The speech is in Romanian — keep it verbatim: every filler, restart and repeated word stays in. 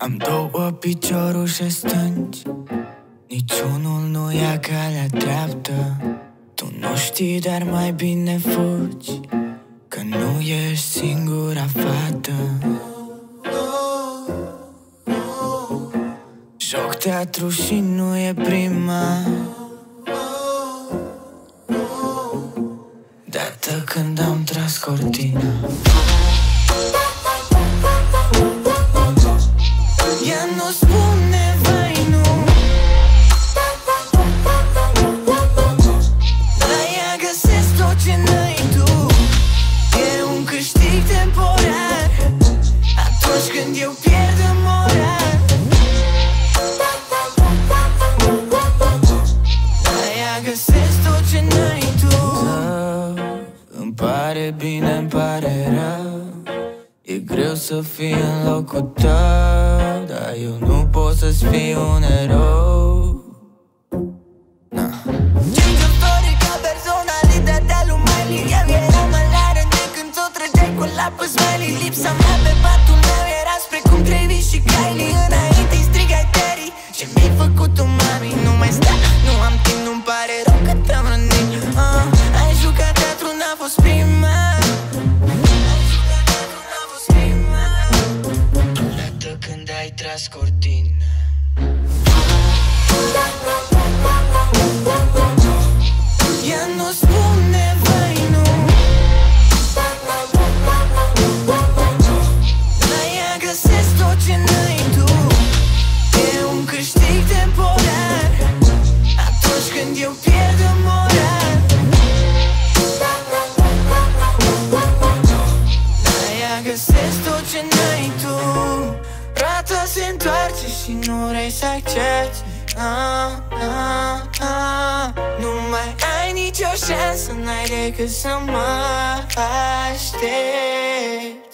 Am două piciorușe stângi, niciunul nu ia calea dreaptă. Tu nu știi, dar mai bine fugi, că nu ești singura fată. Joc teatru și nu e prima dată când am tras cortina. Ea nu spune vai nu, la ea găsesc tot ce n-ai tu. E un câștig temporar atunci când eu pierd în moral. La ea găsesc tot ce n-ai tu. Îmi pare bine, îmi pare rău, e greu să fii în locul tău, dar eu nu pot să-ți fiu un erou. Na. Change of story ca personalitatea lui Miley. Eu eram alară de când ți-o trăgeai cu lapă smiley. Lipsa mea pe patul meu era spre cum Travis și Kylie. Înainte-i strigai Terry, ce mi-ai făcut tu, mami? Nu mai sta, nu am timp, nu-mi pare rău că te-am rănit. uh, Ai jucat teatru, n-a fost prima. Când ai tras cortina. Ea nu spune vai nu, la ea găsesc tot ce n-ai tu. E un câștig temporar atunci când eu pierd în moral. La ea găsesc tot ce n-ai tu. Rata se întoarce și nu vrei să accepti. ah, ah, ah. Nu mai ai nicio șansă, n-ai decât să mă aștepți.